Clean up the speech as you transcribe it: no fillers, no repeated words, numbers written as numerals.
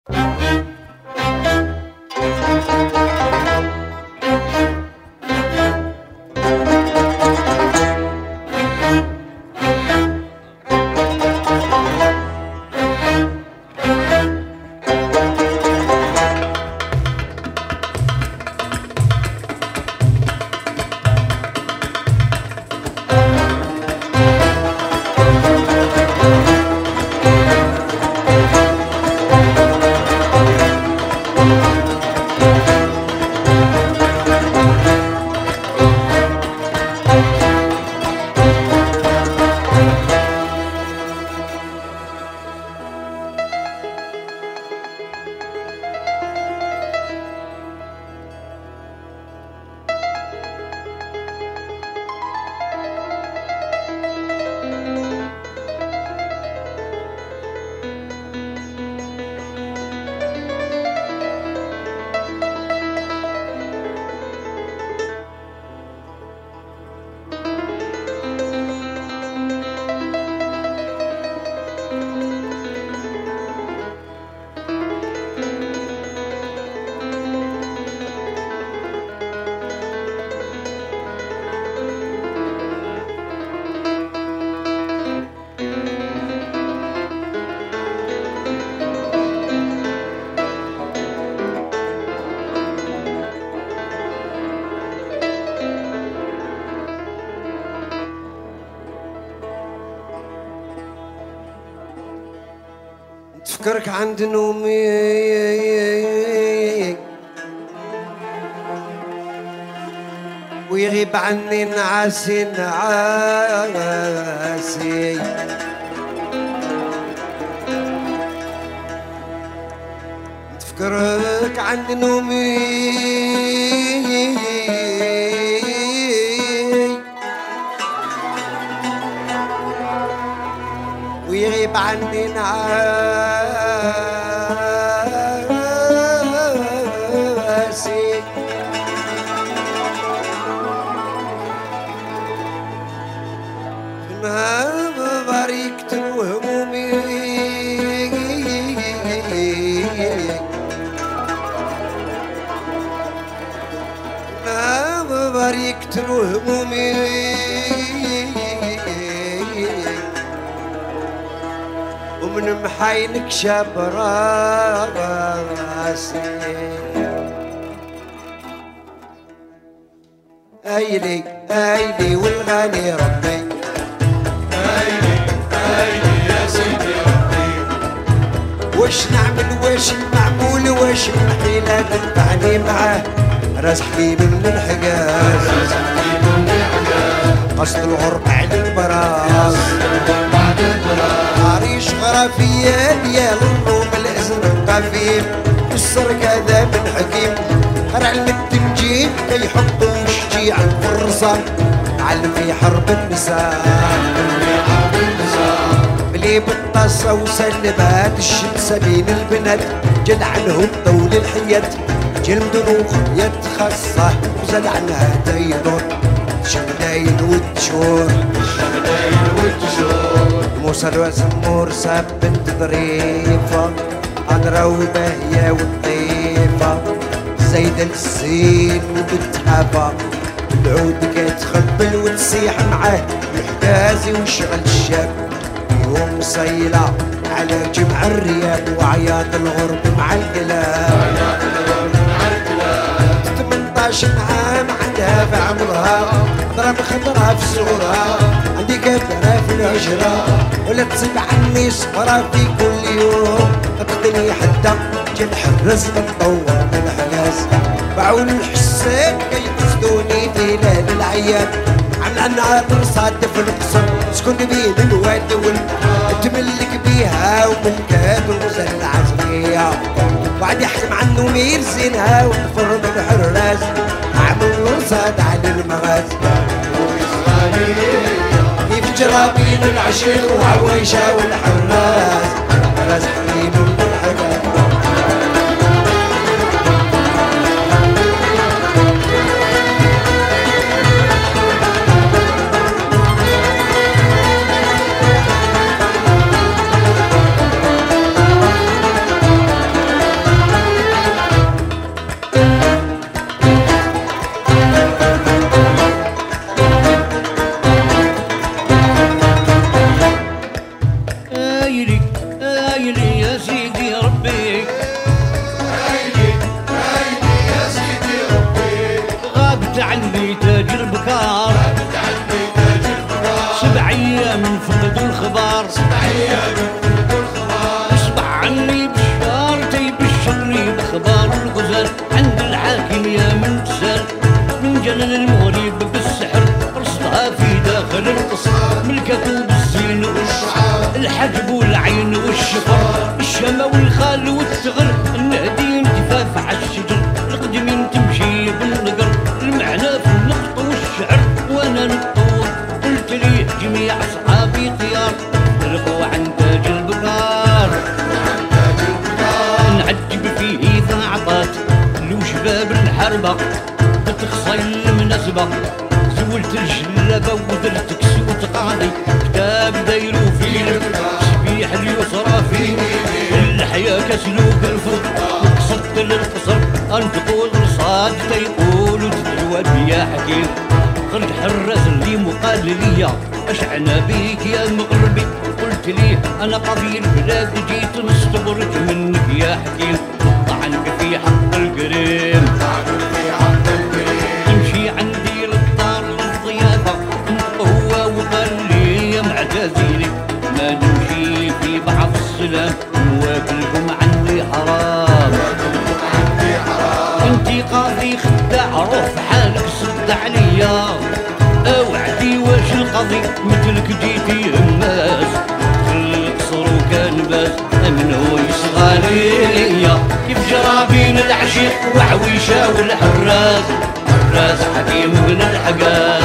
تفكرك عند نومي ويغيب عني نعاسي نعاسي تفكرك عند نومي ويغيب عني نعاسي ما باركت همومي ما باركت همومي ومن محاينك شاب راسي ايلي ايلي والغالي ربي ايلي ايلي يا سيدي ربي وش نعمل وش المعمول وش الحيلة تنفعني معاه راس حبيب من الحجاز راس حبيب من الحجاز قصد الغرب على البراز بعد البراز عريش غرافية ديال النوم الإذن القفيم والسر كذا من حكيم علم التنجيم كي يحطوا شجيع الفرصة علم في حرب النساء بلي بالطاسة وسلبات الشمسة بين البنات جد عنهم طول الحياة جلد وخيات خاصة وزل عنها دينور شمداين والتشور موسى وزمور ساب بنت ظريفة أدرى وبهية والطيفة زيد السين وبتحافى العود كتخبل وتسيح معاه الحجازي وشغل الشاب يوم صيلة على جمع الرياب وعياط الغرب مع الكلاب 18 عام عندها في عمرها ضرب خضرها في صغرها عندي كبرة في الهجرة ولا تسيب عني صفرة في كل يوم تقتلني حتى جنحرز بتطور من الحجاز بعون الحسين كيقصدوني في ليل العياد عاملة النهار صادف القصر سكن بين الواد تملك بيها وملكات وزل العزمية وعد يحكم عنه مير زينها وفر من الحراس عمل رصاد على المغاز كيف جرابين العشيق وعويشة والحراس راس حبيب من الحجاز حربة بتخصي المناسبة زولت الجلابة ودرت كسوت قاضي كتاب دايرو فيلم شبيح اليسرى فيه الحياة كسلوك الفض وقصدت للقصر انتقول رصاد تيقولوا تدلوا يا حكيم خرج حراس اللي مقال ليا اشعنا بيك يا مغربي قلت ليه انا قضي البلاد جيت نستبرك منك يا حكيم طعنك في حق القريم تمشي عندي للدار للضيافة هو وقال لي يا معتزلي ما نمشي في بعض السلام نواكلكم عني حرام انتي قاضي خداع روح في حالك صد عليا اوعدي واش القاضي مثلك جيتي هماس القصر وكان باس من هو يصغى ليا كيف جرى بين العشيق وعويشه والحراس حراس حكيم من الحقاس